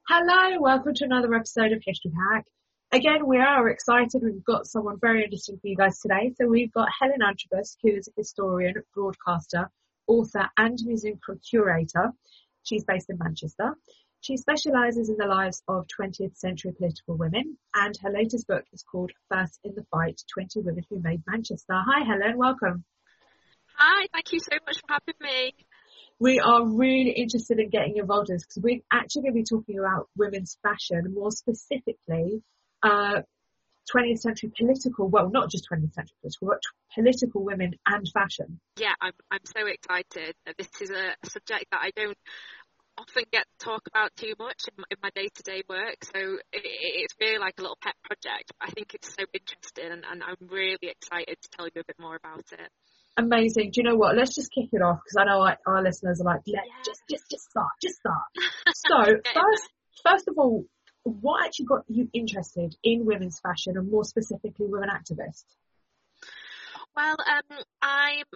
Hello, welcome to another episode of History Hack. Again, we are excited. We've got someone very interesting for you guys today. So we've got Helen Antrobus, who is a historian, broadcaster, author and museum curator. She's based in Manchester. She specialises in the lives of 20th century political women, and her latest book is called First in the Fight, 20 Women Who Made Manchester. Hi Helen, welcome. Hi, thank you so much for having me. We are really interested in getting involved in this because we're actually going to be talking about women's fashion, more specifically 20th century political, well, not just 20th century political, but political women and fashion. Yeah, I'm so excited. This is a subject that I don't often get to talk about too much in my day-to-day work, so it's really like a little pet project. I think it's so interesting, and I'm really excited to tell you a bit more about it. Amazing. Do you know what? Let's just kick it off because I know our listeners are like, just start. So first of all, what actually got you interested in women's fashion and more specifically women activists? Well, I'm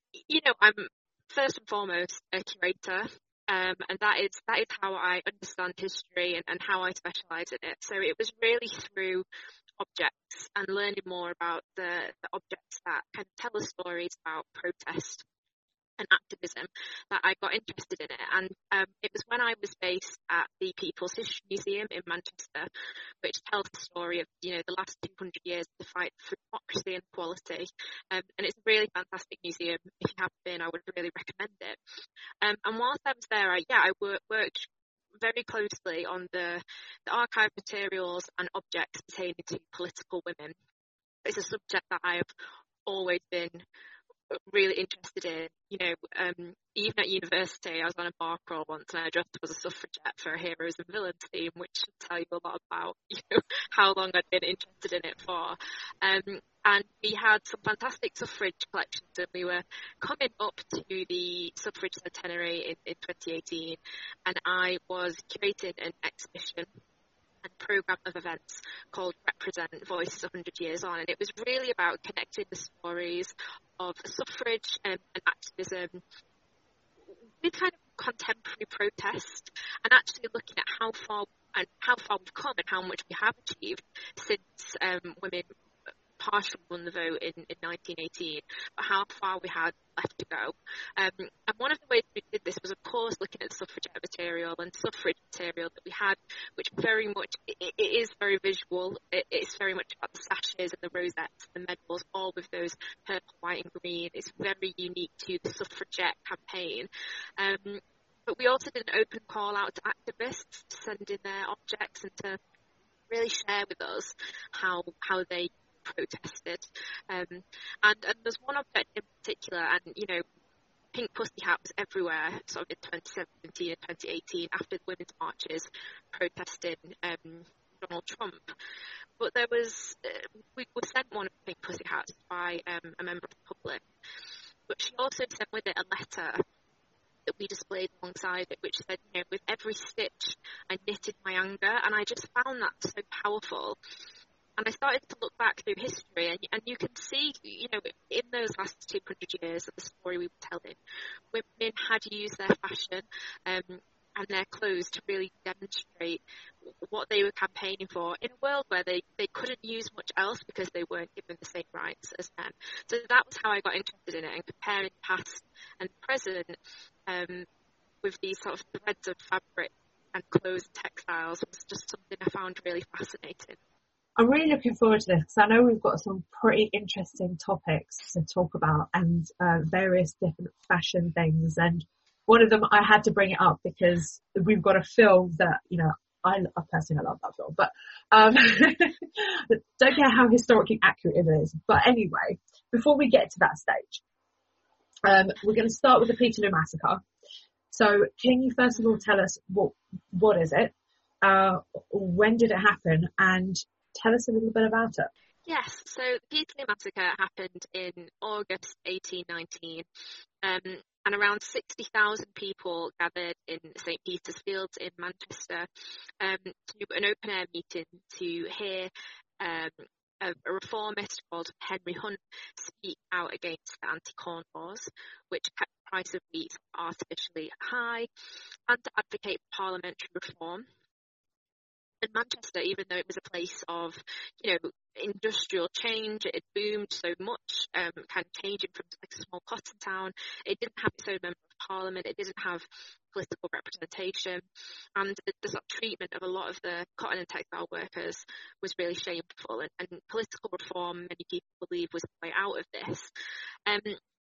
first and foremost a curator. And that is how I understand history and how I specialise in it. So it was really through objects and learning more about the objects that kind of tell us stories about protest and activism that I got interested in it. And it was when I was based at the People's History Museum in Manchester, which tells the story of, the last 200 years of the fight for democracy and equality. And it's a really fantastic museum. If you haven't been, I would really recommend it. And whilst I was there, I worked very closely on the archive materials and objects pertaining to political women. It's a subject that I have always been really interested in. Even at university, I was on a bar crawl once and I dressed up as a suffragette for a heroes and villains theme, which should tell you a lot about how long I'd been interested in it for. And we had some fantastic suffrage collections, and we were coming up to the suffrage centenary in 2018, and I was curating an exhibition and programme of events called Represent Voices 100 Years On, and it was really about connecting the stories of suffrage and activism with kind of contemporary protest, and actually looking at how far we've come and how much we have achieved since women partially won the vote in 1918, but how far we had left to go. And one of the ways we did this was, of course, looking at the suffragette material and suffrage material that we had, which very much, it is very visual. It's very much about the sashes and the rosettes and the medals, all with those purple, white and green. It's very unique to the suffragette campaign. But we also did an open call out to activists to send in their objects and to really share with us how they protested, and there's one object in particular, and Pink Pussy Hat was everywhere sort of in 2017 and 2018 after the women's marches protesting Donald Trump. But there was we were sent one of the Pink Pussy Hats by a member of the public, but she also sent with it a letter that we displayed alongside it, which said, with every stitch I knitted my anger, and I just found that so powerful. And I started to look back through history, and you can see, in those last 200 years of the story we were telling, women had used their fashion and their clothes to really demonstrate what they were campaigning for in a world where they couldn't use much else because they weren't given the same rights as men. So that was how I got interested in it, and comparing past and present with these sort of threads of fabric and clothes and textiles was just something I found really fascinating. I'm really looking forward to this because I know we've got some pretty interesting topics to talk about and various different fashion things. And one of them, I had to bring it up because we've got a film that, I personally love that film, but don't care how historically accurate it is. But anyway, before we get to that stage, we're going to start with the Peterloo Massacre. So can you first of all tell us what is it? When did it happen? And tell us a little bit about it. Yes, so the Peterloo Massacre happened in August 1819, and around 60,000 people gathered in St Peter's Fields in Manchester to an open-air meeting to hear a reformist called Henry Hunt speak out against the anti-corn laws, which kept the price of wheat artificially high, and to advocate parliamentary reform. And Manchester, even though it was a place of, industrial change, it had boomed so much, kind of changing from like a small cotton town. It didn't have its own member of parliament. It didn't have political representation, and the sort of treatment of a lot of the cotton and textile workers was really shameful. And political reform, many people believe, was the way out of this. And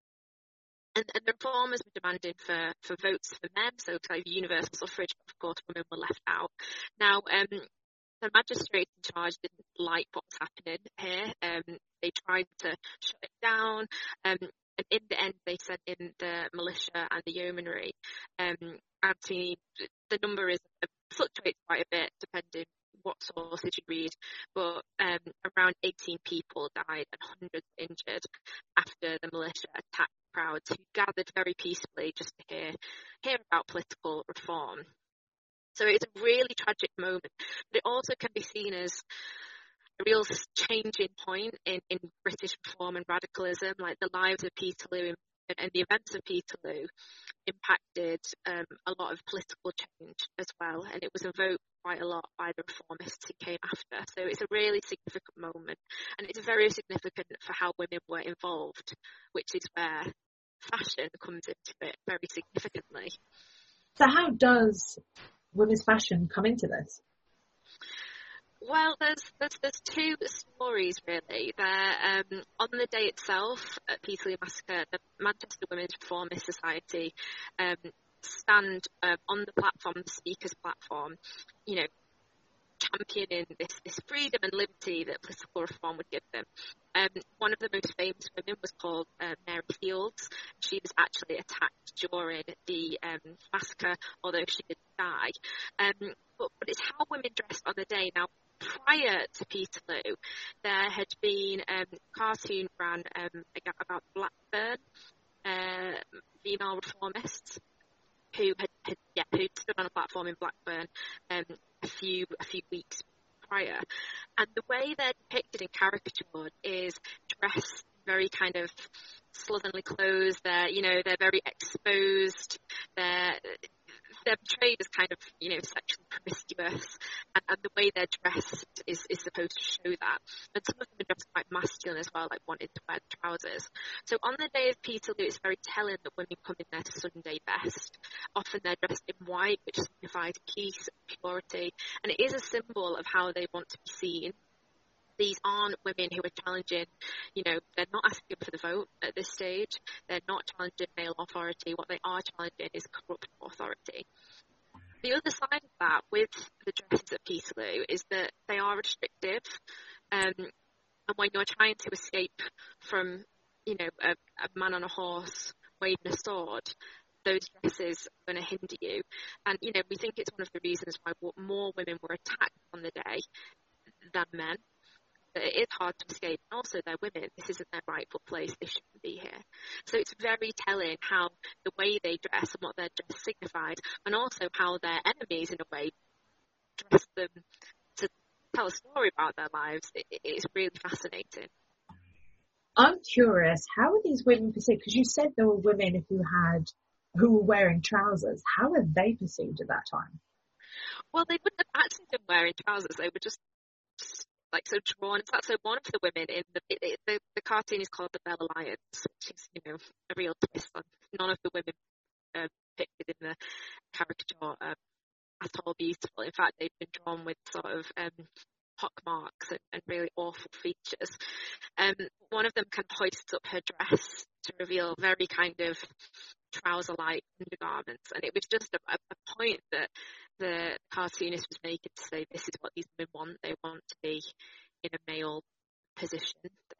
the reformers were demanding for votes for men, so kind of universal suffrage. Of course, women were left out. Now, the magistrates in charge didn't like what was happening here. They tried to shut it down, and in the end, they sent in the militia and the yeomanry. Actually, the number fluctuates quite a bit depending what sources you read, but around 18 people died and hundreds injured after the militia attacked crowds who gathered very peacefully just to hear about political reform. So it's a really tragic moment, but it also can be seen as a real changing point in British reform and radicalism. Like the lives of Peterloo and the events of Peterloo impacted a lot of political change as well, and it was evoked quite a lot by the reformists who came after. So it's a really significant moment, and it's very significant for how women were involved, which is where fashion comes into it very significantly. So how does women's fashion come into this? Well, there's two stories really. There, on the day itself at Peterloo Massacre, the Manchester Women's Reformist Society stand on the platform, the speaker's platform, championing this freedom and liberty that political reform would give them. One of the most famous women was called Mary Fields. She was actually attacked during the massacre, although she didn't die. But it's how women dressed on the day. Now, prior to Peterloo, there had been a cartoon ran about Blackburn female reformists who stood on a platform in Blackburn a few weeks prior, and the way they're depicted and caricatured is dressed very kind of slovenly clothes. They're very exposed. They're portrayed as kind of, sexually promiscuous, and the way they're dressed is supposed to show that. And some of them are dressed quite masculine as well, like wanting to wear trousers. So on the day of Peterloo, it's very telling that women come in their Sunday best. Often they're dressed in white, which signifies peace and purity, and it is a symbol of how they want to be seen. These aren't women who are challenging, they're not asking for the vote at this stage. They're not challenging male authority. What they are challenging is corrupt authority. The other side of that with the dresses at Peterloo is that they are restrictive. And when you're trying to escape from, a man on a horse waving a sword, those dresses are going to hinder you. And, we think it's one of the reasons why more women were attacked on the day than men. It is hard to escape. And also, they're women. This isn't their rightful place. They shouldn't be here. So it's very telling how the way they dress and what their dress signifies, and also how their enemies, in a way, dress them to tell a story about their lives. It's really fascinating. I'm curious, how were these women perceived? Because you said there were women who were wearing trousers. How were they perceived at that time? Well, they wouldn't have actually been wearing trousers. They were just like so drawn. So one of the women in the cartoon is called the Belle Alliance, which is a real twist on none of the women depicted in the caricature at all beautiful. In fact, they've been drawn with sort of pock marks and really awful features. One of them can hoist up her dress to reveal very kind of trouser-like undergarments, and it was just a point that the cartoonist was making to say this is what these women want. They want to be in a male position,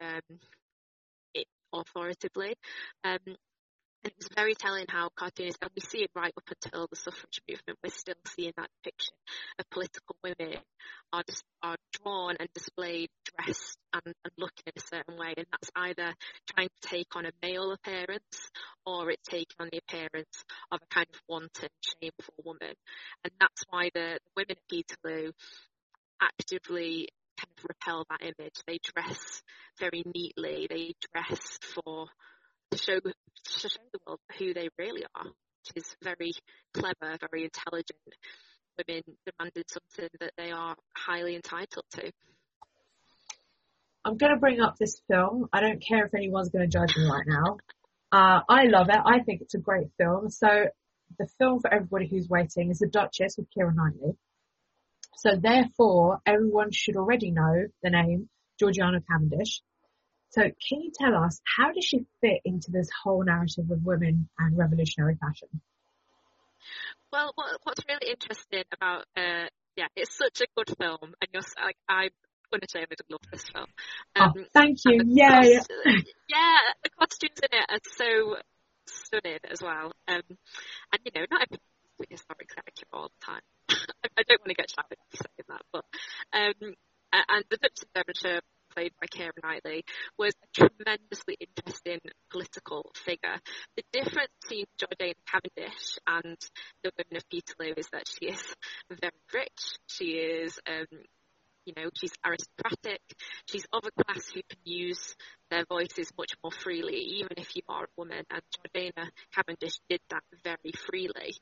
authoritatively. And it was very telling how cartoonists, and we see it right up until the suffrage movement, we're still seeing that depiction of political women are drawn and displayed, dressed and looking in a certain way, and that's either trying to take on a male appearance or it's taking on the appearance of a kind of wanton, shameful woman. And that's why the women at Peterloo actively kind of repel that image. They dress very neatly. They dress to show the world who they really are, which is very clever, very intelligent, women demanding something that they are highly entitled to. I'm going to bring up this film. I don't care if anyone's going to judge me right now. I love it. I think it's a great film. So the film, for everybody who's waiting, is The Duchess with Keira Knightley. So therefore, everyone should already know the name Georgiana Cavendish. So can you tell us, how does she fit into this whole narrative of women and revolutionary fashion? Well, what's really interesting about, it's such a good film, and I'm unashamedly love this film. Thank you. The costumes in it are so stunning as well. And not everything's historically accurate all the time. I don't want to get shouted for saying that, but and the Duchess of Devonshire, played by Keira Knightley, was a tremendously interesting political figure. The difference between Georgiana Cavendish and the women of Peterloo is that she is very rich. She is, she's aristocratic. She's of a class who can use their voices much more freely, even if you are a woman. And Georgiana Cavendish did that very freely.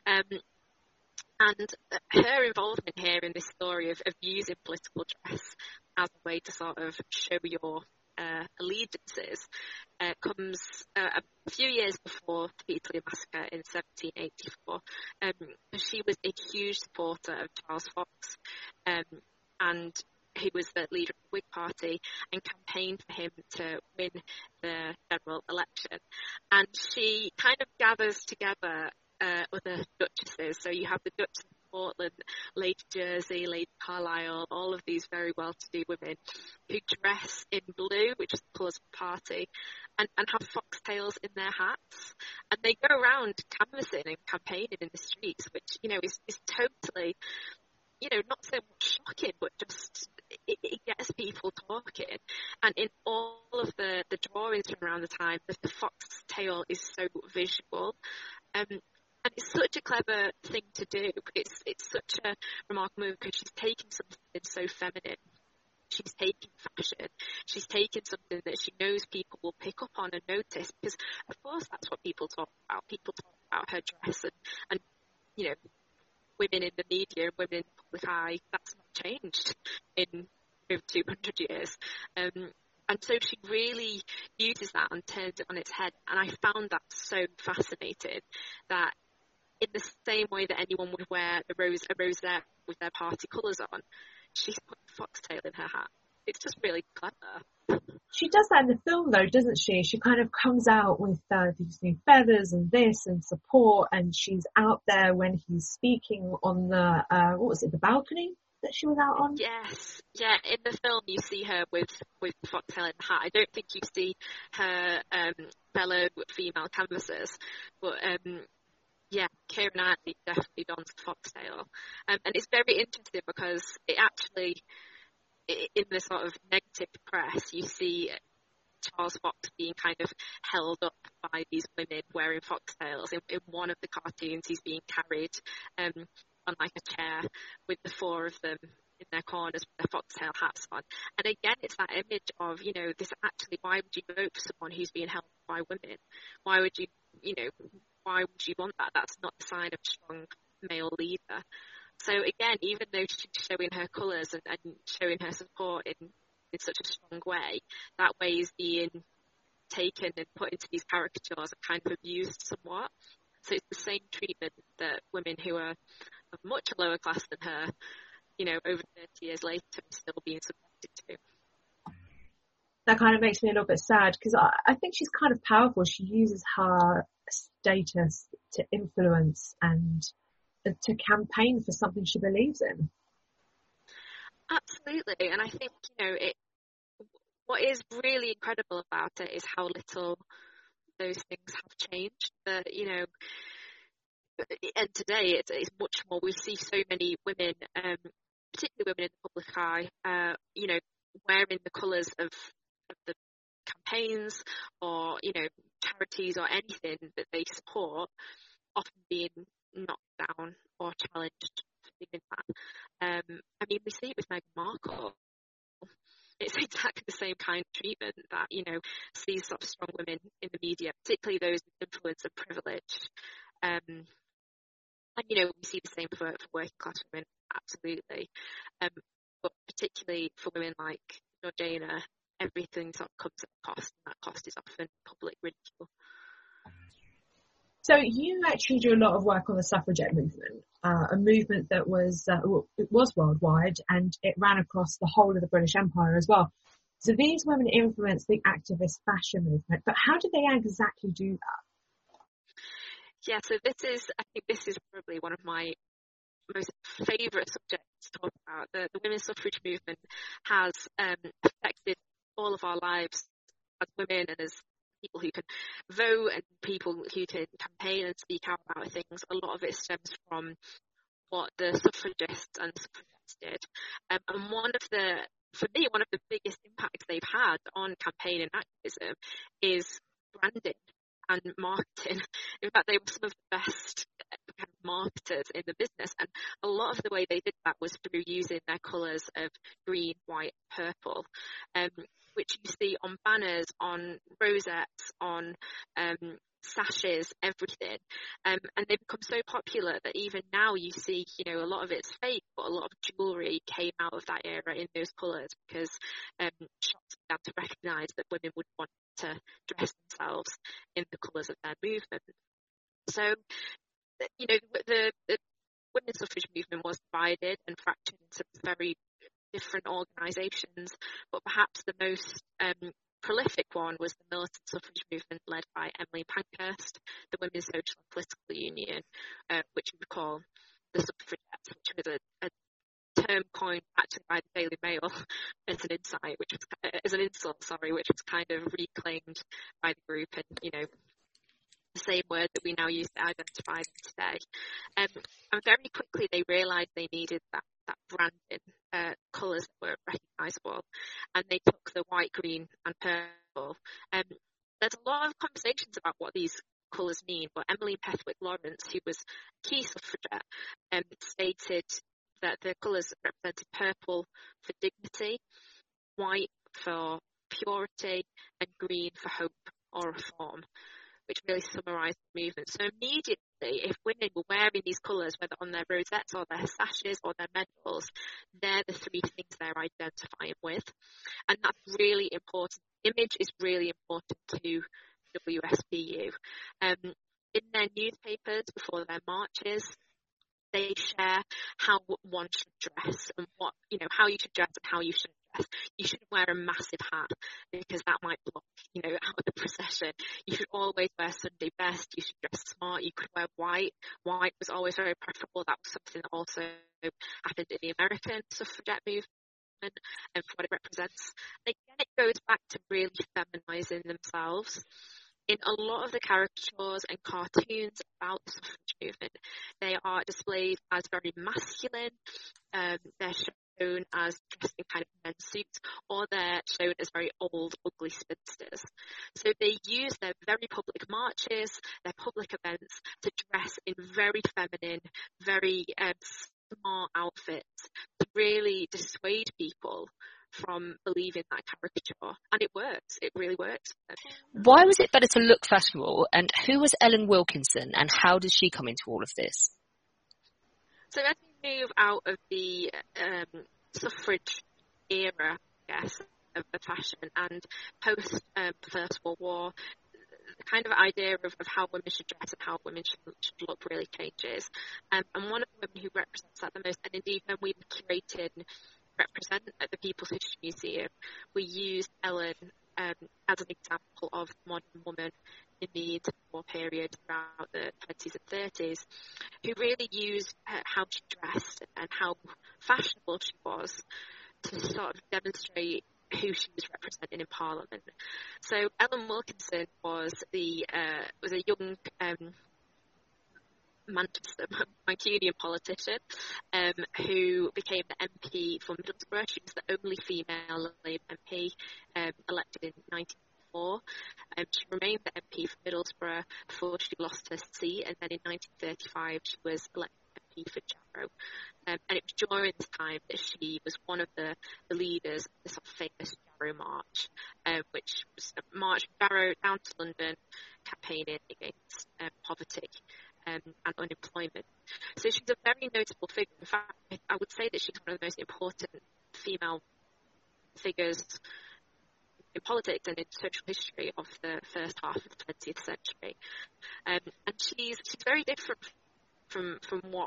And her involvement here in this story of using political dress as a way to sort of show your allegiances comes a few years before the Peterloo Massacre in 1784. She was a huge supporter of Charles Fox, and who was the leader of the Whig Party, and campaigned for him to win the general election. And she kind of gathers together other duchesses. So you have the Duchess of Portland, Lady Jersey, Lady Carlisle, all of these very well-to-do women who dress in blue, which is the colours of the party, and have foxtails in their hats. And they go around canvassing and campaigning in the streets, which, is totally, not so much shocking, but just it gets people talking. And in all of the drawings from around the time, the foxtail is so visual. And it's such a clever thing to do. It's such a remarkable move because she's taking something so feminine. She's taking fashion. She's taking something that she knows people will pick up on and notice, because, of course, that's what people talk about. People talk about her dress and women in the media and women in the public eye. That's not changed in over 200 years. And so she really uses that and turns it on its head. And I found that so fascinating, that in the same way that anyone would wear a rosette with their party colours on, she's put a foxtail in her hat. It's just really clever. She does that in the film, though, doesn't she? She kind of comes out with these new feathers and this and support, and she's out there when he's speaking on the, the balcony that she was out on? Yes. Yeah, in the film you see her with the foxtail in the hat. I don't think you see her fellow female canvassers, but Keira Knightley definitely dons the foxtail. And it's very interesting because it actually, in the sort of negative press, you see Charles Fox being kind of held up by these women wearing foxtails. In one of the cartoons, he's being carried on like a chair with the four of them in their corners with their foxtail hats on. And again, it's that image of, this actually, why would you vote for someone who's being held by women? Why would you, why would you want that? That's not the sign of a strong male leader. So again, even though she's showing her colours and showing her support in such a strong way, that way is being taken and put into these caricatures and kind of abused somewhat. So it's the same treatment that women who are of much lower class than her, over 30 years later, are still being subjected to. That kind of makes me a little bit sad, because I think she's kind of powerful. She uses her status to influence and to campaign for something she believes in. Absolutely. And I think, what is really incredible about it is how little those things have changed. That, and today it's much more. We see so many women, particularly women in the public eye, wearing the colours of the campaigns or, charities or anything that they support, often being knocked down or challenged for doing that. We see it with Meghan Markle. It's exactly the same kind of treatment that, sees sort of strong women in the media, particularly those with influence and privilege, And, we see the same for working class women, absolutely. But particularly for women like Georgina, everything sort of comes at a cost, and that cost is often public ridicule. So you actually do a lot of work on the suffragette movement, a movement that was it was worldwide, and it ran across the whole of the British Empire as well. So these women influenced the activist fashion movement, but how did they exactly do that? Yeah, so I think this is probably one of my most favourite subjects to talk about. The women's suffrage movement has affected all of our lives as women and as people who can vote and people who can campaign and speak out about things. A lot of it stems from what the suffragists and suffragettes did. And for me, one of the biggest impacts they've had on campaign and activism is branding and marketing. In fact, they were some of the best kind of marketers in the business, and a lot of the way they did that was through using their colours of green, white, purple, which you see on banners, on rosettes, on sashes, everything. And they've become so popular that even now you see, a lot of it's fake, but a lot of jewellery came out of that era in those colours because shops began to recognise that women would want to dress themselves in the colours of their movement. So, the women's suffrage movement was divided and fractured into very different organisations, but perhaps the most prolific one was the militant suffrage movement led by Emmeline Pankhurst, the Women's Social and Political Union, which we would call the suffragettes, which was a term coined actually by the Daily Mail as an insult, which was kind of reclaimed by the group, and the same word that we now use to identify them today. And very quickly they realised they needed that branding, colours that were recognisable, and they took the white, green and purple. There's a lot of conversations about what these colours mean, but Emmeline Pethwick Lawrence, who was a key suffragette, stated that the colours represented purple for dignity, white for purity, and green for hope or reform, which really summarised the movement. So immediately, if women were wearing these colours, whether on their rosettes or their sashes or their medals, they're the three things they're identifying with. And that's really important. Image is really important to WSPU. In their newspapers before their marches, they share how one should dress and how you should dress and how you shouldn't dress. You shouldn't wear a massive hat because that might block, out of the procession. You should always wear Sunday best. You should dress smart. You could wear white. White was always very preferable. That was something that also happened in the American suffragette movement and for what it represents. And again, it goes back to really feminising themselves. In a lot of the caricatures and cartoons about the suffrage movement, they are displayed as very masculine. They're shown as dressed in kind of men's suits, or they're shown as very old, ugly spinsters. So they use their very public marches, their public events, to dress in very feminine, very smart outfits to really dissuade people from believing that caricature, and it works. It really works. Why was it better to look fashionable, and who was Ellen Wilkinson, and how did she come into all of this? So as we move out of the suffrage era, I guess, of fashion, and post First World War, the kind of idea of how women should dress and how women should look really changes. And one of the women who represents that the most, and indeed when we curated represent at the People's History Museum, we used Ellen as an example of modern woman in the interwar period throughout the 20s and 30s, who really used how she dressed and how fashionable she was to sort of demonstrate who she was representing in Parliament. So Ellen Wilkinson was a young Manchester Mancunian politician who became the MP for Middlesbrough. She was the only female Labour MP elected in 1994. She remained the MP for Middlesbrough before she lost her seat, and then in 1935 she was elected MP for Jarrow. And it was during this time that she was one of the leaders of the sort of famous Jarrow March, which was a march from Jarrow down to London, campaigning against poverty. and unemployment. So she's a very notable figure. In fact, I would say that she's one of the most important female figures in politics and in social history of the first half of the 20th century. And she's very different from what.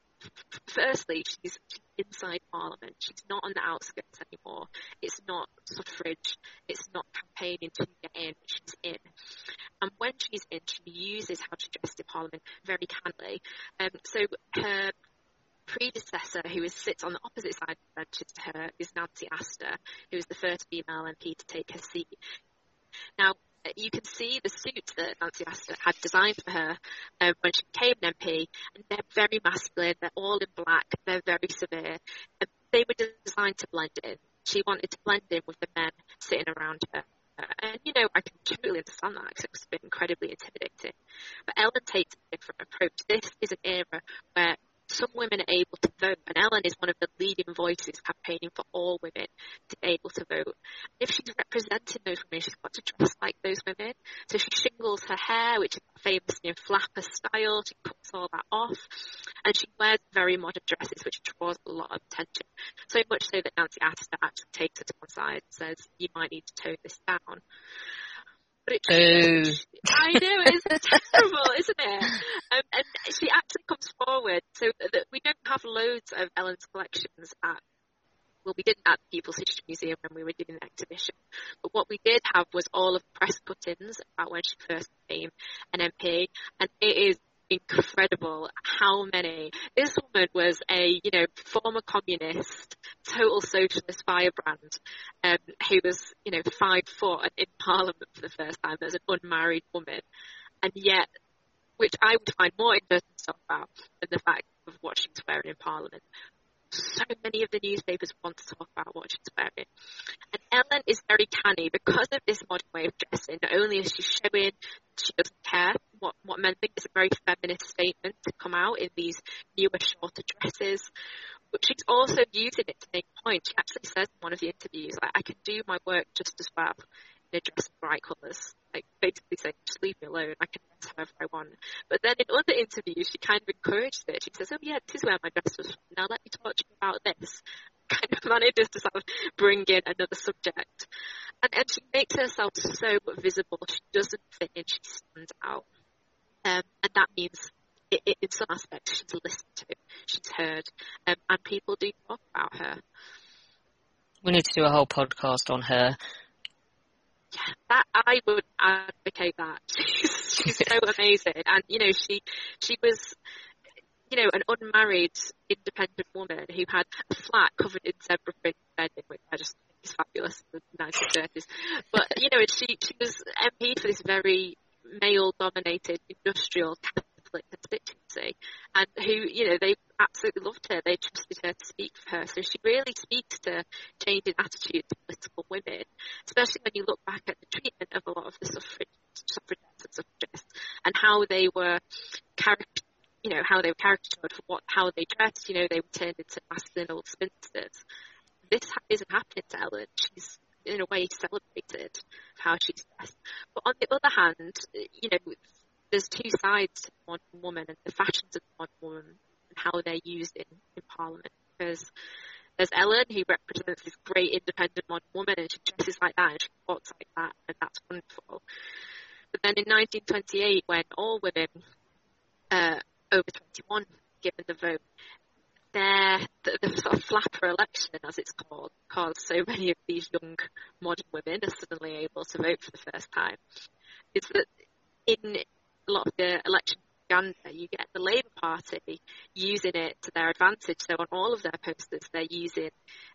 Firstly, she's inside Parliament. She's not on the outskirts anymore. It's not suffrage. It's not campaigning to get in. She's in. And when she's in, she uses how she dressed in Parliament very cannily. So her predecessor, who sits on the opposite side of the benches to her, is Nancy Astor, who was the first female MP to take her seat. Now, you can see the suits that Nancy Astor had designed for her when she became an MP, and they're very masculine, they're all in black, they're very severe, and they were designed to blend in. She wanted to blend in with the men sitting around her. And, I can totally understand that because it's been incredibly intimidating. But Ellen takes a different approach. This is an era where some women are able to vote, and Ellen is one of the leading voices campaigning for all women to be able to vote. If she's representing those women, she's got to dress like those women. So she shingles her hair, which is famous flapper style. She cuts all that off, and she wears very modern dresses, which draws a lot of attention. So much so that Nancy Astor actually takes her to one side and says, "You might need to tone this down." But I know, it's terrible, isn't it? And she actually comes forward, so that we don't have loads of Ellen's collections we didn't at the People's History Museum when we were doing the exhibition, but what we did have was all of the press cuttings about when she first became an MP, and it is incredible how many. This woman was a former communist, total socialist firebrand, who was 5 foot and in Parliament for the first time as an unmarried woman, and yet, which I would find more interesting to talk about than the fact of what she was wearing in Parliament. So many of the newspapers want to talk about what she's wearing. And Ellen is very canny because of this modern way of dressing. Not only is she showing she doesn't care what men think, it's a very feminist statement to come out in these newer, shorter dresses, but she's also using it to make a point. She actually says in one of the interviews, I can do my work just as well in a dress of bright colours. Basically saying, just leave me alone, I can dress however I want. But then in other interviews, she kind of encouraged it. She says, "Oh yeah, this is where my dress was from. Now let me talk to you about this." Kind of manages to sort of bring in another subject. And she makes herself so visible. She doesn't fit in, she stands out. And that means, in some aspects, she's listened to, she's heard, and people do talk about her. We need to do a whole podcast on her. Yeah, that I would advocate that. She's so amazing, and she was an unmarried independent woman who had a flat covered in zebra print bedding, which I just think is fabulous in the 1930s. But she was MP for this very male-dominated industrial Catholic constituency, and who they absolutely loved her. They trusted her to speak for her. So she really speaks to changing attitude to political women, especially when you look back at the treatment of a lot of the suffragettes and suffragists and how they were caricatured for how they dressed. They were turned into masculine old spinsters. This isn't happening to Ellen. She's in a way celebrated how she's dressed. But on the other hand, there's two sides to the modern woman and the fashions of the modern woman and how they're used in Parliament. Because there's Ellen, who represents this great independent modern woman, and she dresses like that and she walks like that, and that's wonderful. But then in 1928, when all women over 21 given the vote, the sort of flapper election, as it's called, because so many of these young modern women are suddenly able to vote for the first time, is that in a lot of the election propaganda, you get the Labour Party using it to their advantage. So on all of their posters, they're using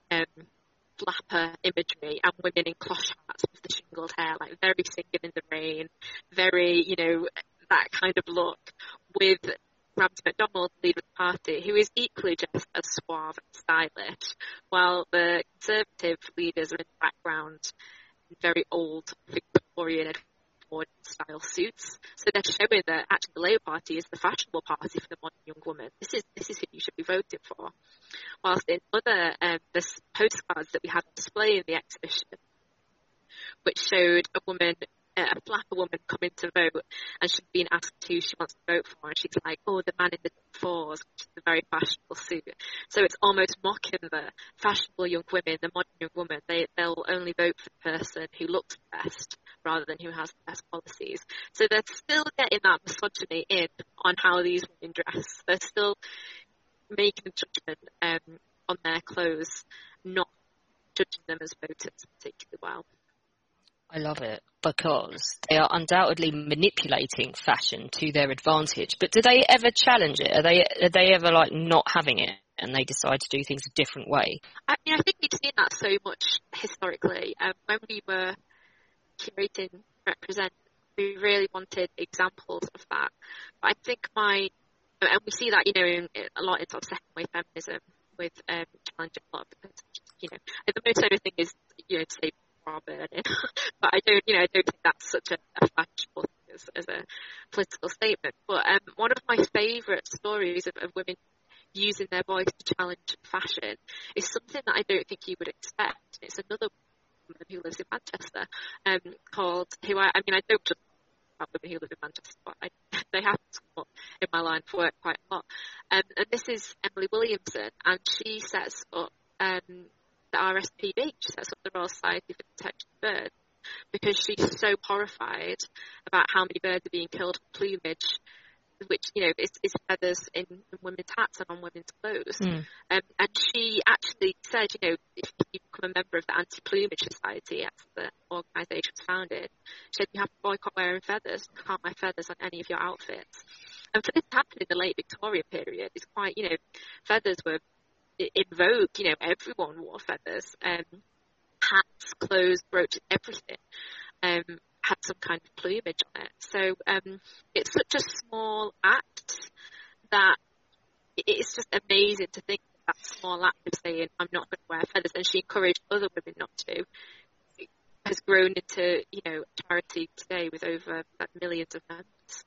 flapper imagery and women in cloth hats with the shingled hair, like very Singing in the Rain, very, that kind of look, with Ramsay MacDonald, leader of the party, who is equally just as suave and stylish, while the Conservative leaders are in the background in very old Victorian style suits. So they're showing that actually the Labour Party is the fashionable party for the modern young woman. This is who you should be voting for. Whilst in other the postcards that we had on display in the exhibition, which showed a woman a flapper woman coming to vote, and she's been asked who she wants to vote for, and she's like, oh, the man in the fours, which is a very fashionable suit. So it's almost mocking the fashionable young women, the modern young woman. They'll only vote for the person who looks the best rather than who has the best policies. So they're still getting that misogyny in on how these women dress. They're still making a judgment on their clothes, not judging them as voters particularly well. I love it, because they are undoubtedly manipulating fashion to their advantage. But do they ever challenge it? Are they ever like not having it and they decide to do things a different way? I mean, I think we've seen that so much historically. When we were curating Represent, we really wanted examples of that. But I think and we see that, in a lot in sort of second wave feminism with challenging a lot of the the most famous thing is, to say bra burning. But I don't think that's such a fashionable thing as a political statement. But one of my favourite stories of women using their voice to challenge fashion is something that I don't think you would expect. It's another woman who lives in Manchester, I don't just about women who live in Manchester, but they have to come up in my line for work quite a lot. And this is Emily Williamson, and she sets up the RSPB, she sets up the Royal Society for the Protection of Birds, because she's so horrified about how many birds are being killed for plumage, which, is feathers in women's hats and on women's clothes. And she actually said, if you become a member of the Anti-Plumage Society, as the organisation was founded, she said you have to boycott wearing feathers. You can't wear feathers on any of your outfits. And for this to happen in the late Victorian period, it's quite, feathers were in vogue. Everyone wore feathers. Hats, clothes, brooches, everything. Had some kind of plumage on it. So it's such a small act that it's just amazing to think that small act of saying, I'm not going to wear feathers, and she encouraged other women not to, has grown into, a charity today with over millions of members.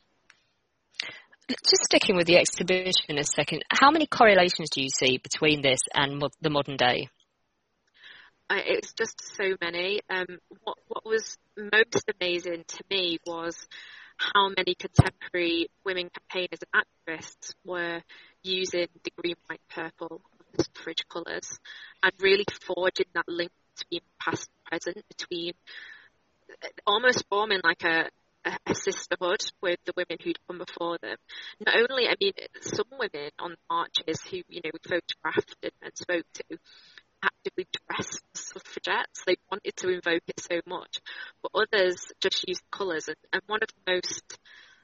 Just sticking with the exhibition a second, how many correlations do you see between this and the modern day? It's just so many. What was most amazing to me was how many contemporary women campaigners and activists were using the green, white, purple of the suffrage colours, and really forging that link between past and present, between almost forming like a sisterhood with the women who'd come before them. Not only, some women on the marches who, we photographed and spoke to, actively dressed as suffragettes. They wanted to invoke it so much, but others just used colours. And one of the most,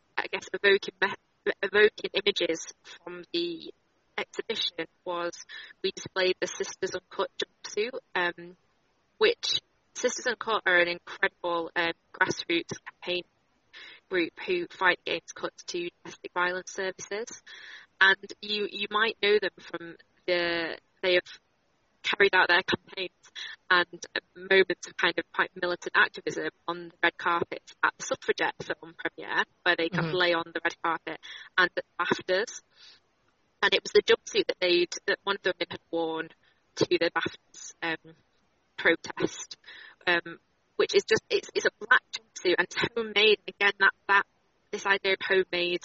evoking images from the exhibition was we displayed the Sisters Uncut jumpsuit, which Sisters Uncut are an incredible grassroots campaign group who fight against cuts to domestic violence services. And you might know them from they have carried out their campaigns and moments of kind of quite militant activism on the red carpet at the Suffragette film premiere, where they kind of lay on the red carpet, and at BAFTAs. And it was the jumpsuit that one of the women had worn to the BAFTAs protest, which is just, it's a black jumpsuit and it's homemade. Again, that this idea of homemade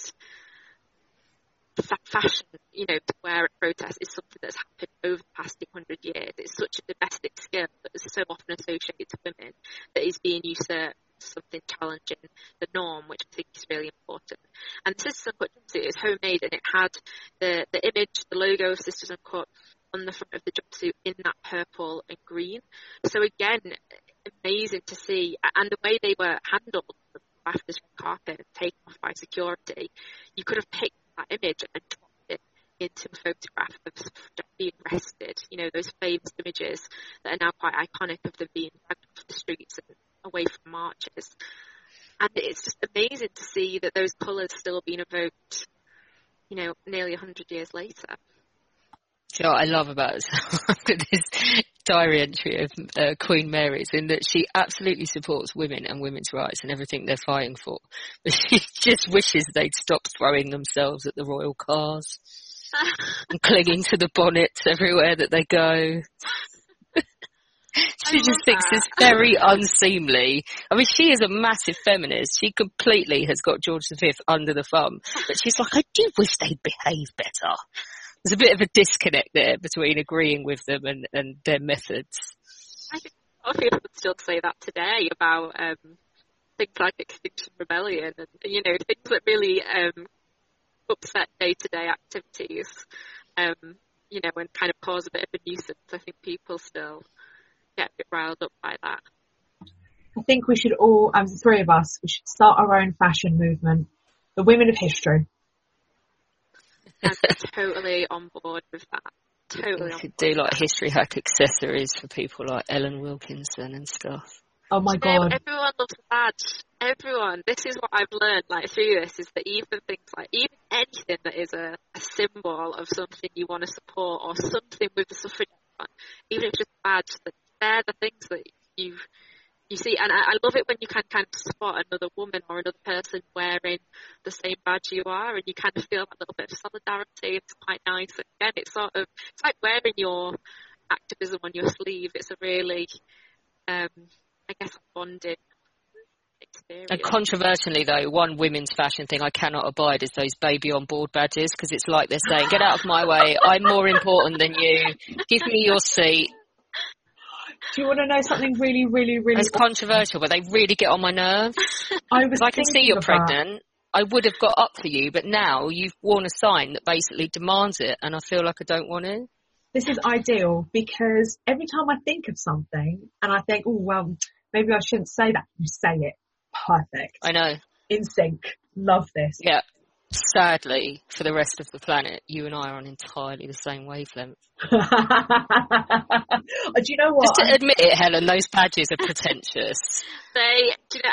fashion, to wear at protest is something that's happened over the past 200 years. It's such a domestic skill that is so often associated to women that is being usurped, something challenging the norm, which I think is really important. And the Sisters Uncut jumpsuit is homemade, and it had the image, the logo of Sisters Uncut on the front of the jumpsuit in that purple and green. So again, amazing to see, and the way they were handled after this red carpet and taken off by security, you could have picked that image and dropped it into a photograph of being arrested. Those famous images that are now quite iconic of them being dragged off the streets and away from marches. And it's just amazing to see that those colours still being evoked, nearly 100 years later. So what I love about this diary entry of Queen Mary's, in that she absolutely supports women and women's rights and everything they're fighting for, but she just wishes they'd stop throwing themselves at the royal cars and clinging to the bonnets everywhere that they go. She just thinks it's very unseemly. I mean, she is a massive feminist. She completely has got George V under the thumb. But she's like, I do wish they'd behave better. There's a bit of a disconnect there between agreeing with them and their methods. I think a lot of people would still say that today about things like Extinction Rebellion and, you know, things that really upset day-to-day activities, you know, and kind of cause a bit of a nuisance. I think people still get a bit riled up by that. I think we should all, the three of us, we should start our own fashion movement. The women of history. I'm totally on board with that. Totally. We could do like history hack accessories for people like Ellen Wilkinson and stuff. Oh my God. Everyone loves a badge. Everyone. This is what I've learned, like, through this, is that even things like, even anything that is a symbol of something you want to support or something with the suffragette on, even if it's just a badge, that they're the things that you see. And I love it when you can kind of spot another woman or another person wearing the same badge you are, and you kind of feel that little bit of solidarity. It's quite nice. Again, it's like wearing your activism on your sleeve. It's a really, I guess, bonding experience. And controversially, though, one women's fashion thing I cannot abide is those baby on board badges, because it's like they're saying, get out of my way, I'm more important than you, give me your seat. Do you want to know something really, really, really... It's controversial, but they really get on my nerves. I can see you're pregnant. I would have got up for you, but now you've worn a sign that basically demands it, and I feel like I don't want it. This is ideal, because every time I think of something, and I think, oh, well, maybe I shouldn't say that, you say it. Perfect. I know. In sync. Love this. Yeah. Sadly, for the rest of the planet, you and I are on entirely the same wavelength. Do you know what? Just to admit it, Helen, those badges are pretentious. I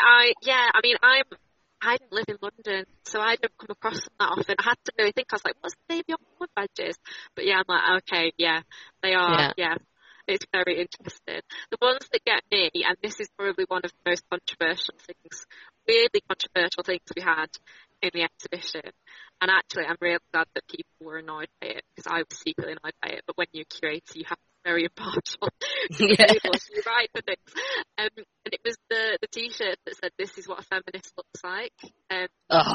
don't live in London, so I don't come across them that often. I had to really think. I was like, what's the baby on board badges? But yeah, I'm like, okay, yeah, they are, yeah. It's very interesting. The ones that get me, and this is probably one of the most controversial things, weirdly controversial things we had in the exhibition. And actually, I'm really glad that people were annoyed by it, because I was secretly annoyed by it. But when you're a curator, you have to be very impartial. You write for things. And it was the T-shirt that said, "This is what a feminist looks like." That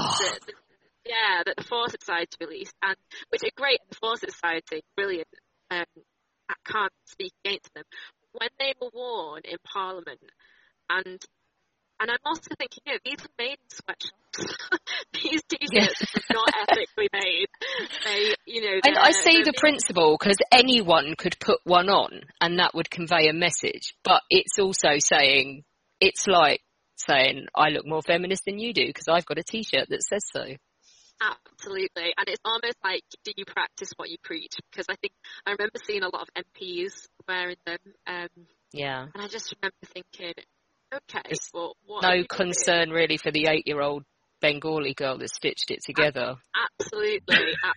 the Fawcett Society released, and which are great. And the Fawcett Society, brilliant. I can't speak against them. When they were worn in Parliament, and I'm also thinking, these are made in sweatshops. These T-shirts are not ethically made. And I see the principle, because anyone could put one on, and that would convey a message. But it's also saying, I look more feminist than you do, because I've got a T-shirt that says so. Absolutely. And it's almost like, do you practice what you preach? Because I remember seeing a lot of MPs wearing them. And I just remember thinking, okay, there's what no concern really for the 8-year-old Bengali girl that stitched it together. Absolutely.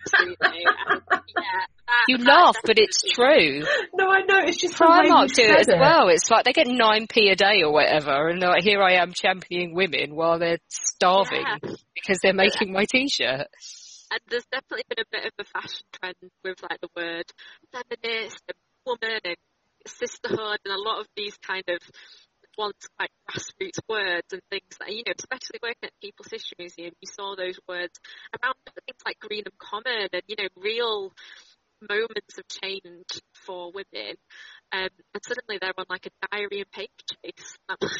You laugh, but it's true. No, I know, it's just Primark do it as well. It's like they get 9p a day or whatever, and here I am championing women while they're starving because they're making my T-shirt. And there's definitely been a bit of a fashion trend with like the word feminist and woman and sisterhood, and a lot of these kind of once quite grassroots words and things that, especially working at People's History Museum, you saw those words around things like Greenham Common and, real moments of change for women. And suddenly they're on like a diary and paper chase.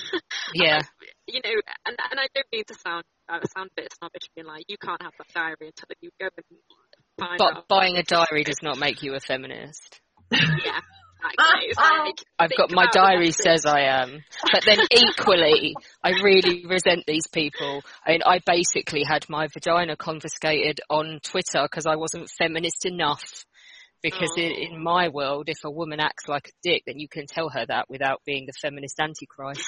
And I don't mean to sound a bit snobbish, being like, you can't have that diary until you go and find out. But buying a diary does not make you a feminist. Yeah. Exactly. I've got my diary says I am, but then equally I really resent these people. I basically had my vagina confiscated on Twitter because I wasn't feminist enough, because in my world, if a woman acts like a dick, then you can tell her that without being the feminist antichrist.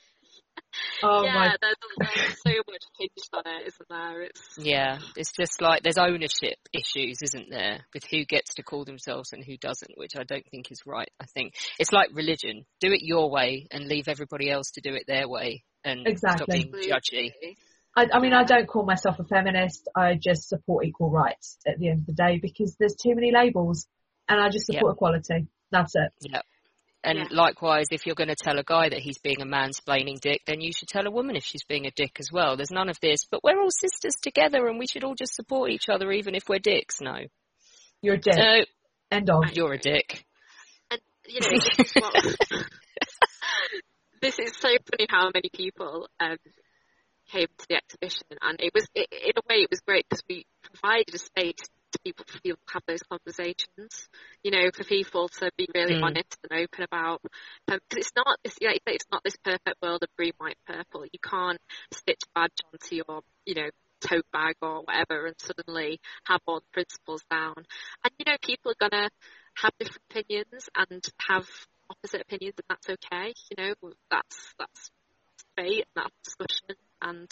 There's so much hinged on it, isn't there? It's just like there's ownership issues, isn't there, with who gets to call themselves and who doesn't, which I don't think is right. I think it's like religion. Do it your way and leave everybody else to do it their way, and stop being judgy. I don't call myself a feminist. I just support equal rights at the end of the day, because there's too many labels, and I just support equality. That's it. Yeah. And likewise, if you're going to tell a guy that he's being a mansplaining dick, then you should tell a woman if she's being a dick as well. There's none of this, but we're all sisters together and we should all just support each other even if we're dicks. No. You're a dick. No. End of. You're a dick. And, this is this is so funny how many people came to the exhibition, and in a way it was great because we provided a space to people to have those conversations, for people to be really honest and open about, because it's not this perfect world of green, white, purple. You can't stitch a badge onto your tote bag or whatever and suddenly have all the principles down. And people are gonna have different opinions and have opposite opinions, and that's okay. That's debate and that's discussion, and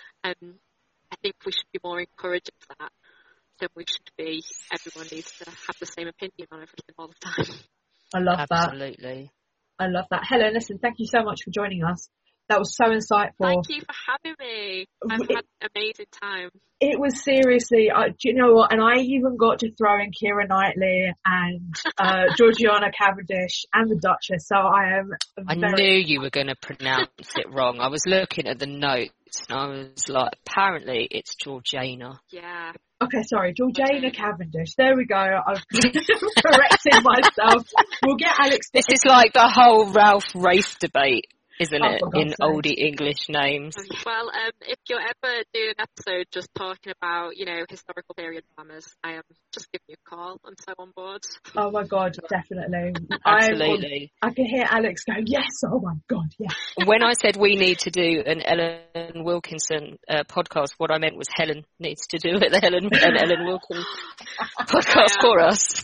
I think we should be more encouraging of that than we should be. Everyone needs to have the same opinion on everything all the time. I love that. Absolutely. I love that. Helen, listen, thank you so much for joining us. That was so insightful. Thank you for having me. I've had an amazing time. It was seriously, do you know what? And I even got to throw in Keira Knightley and Georgiana Cavendish and the Duchess. So I knew you were going to pronounce it wrong. I was looking at the notes and I was like, apparently it's Georgiana. Yeah. Okay, sorry, Georgiana Cavendish. There we go. I've corrected myself. We'll get Alex. This is like the whole Ralph Rafe debate, isn't it, in sake. oldie English names? Well, if you're ever doing an episode just talking about, historical period dramas, I am just giving you a call. I'm so on board. Oh my God, definitely. Absolutely. I can hear Alex go, yes, oh my God, yes. When I said we need to do an Ellen Wilkinson podcast, what I meant was Helen needs to do an Ellen Wilkinson podcast for us.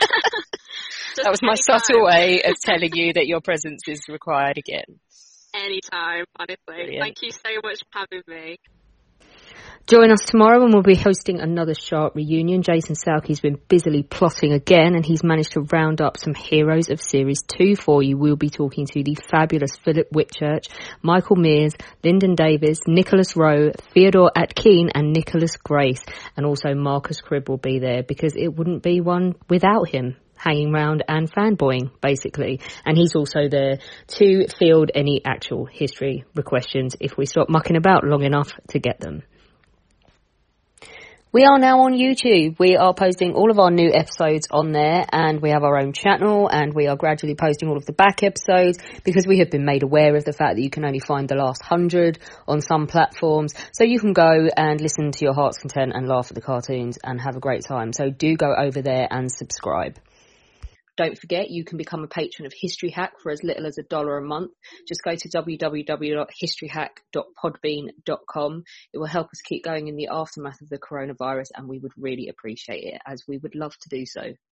That was my subtle way of telling you that your presence is required again. Anytime, honestly. Brilliant. Thank you so much for having me. Join us tomorrow when we'll be hosting another Sharp reunion. Jason Salkey's been busily plotting again and he's managed to round up some heroes of Series 2 for you. We'll be talking to the fabulous Philip Whitchurch, Michael Mears, Lyndon Davis, Nicholas Rowe, Theodore Atkeen and Nicholas Grace. And also Marcus Cribb will be there because it wouldn't be one without him. Hanging round and fanboying, basically. And he's also there to field any actual history questions if we stop mucking about long enough to get them. We are now on YouTube. We are posting all of our new episodes on there and we have our own channel and we are gradually posting all of the back episodes because we have been made aware of the fact that you can only find the last 100 on some platforms. So you can go and listen to your heart's content and laugh at the cartoons and have a great time. So do go over there and subscribe. Don't forget, you can become a patron of History Hack for as little as $1 a month. Just go to www.historyhack.podbean.com. It will help us keep going in the aftermath of the coronavirus, and we would really appreciate it, as we would love to do so.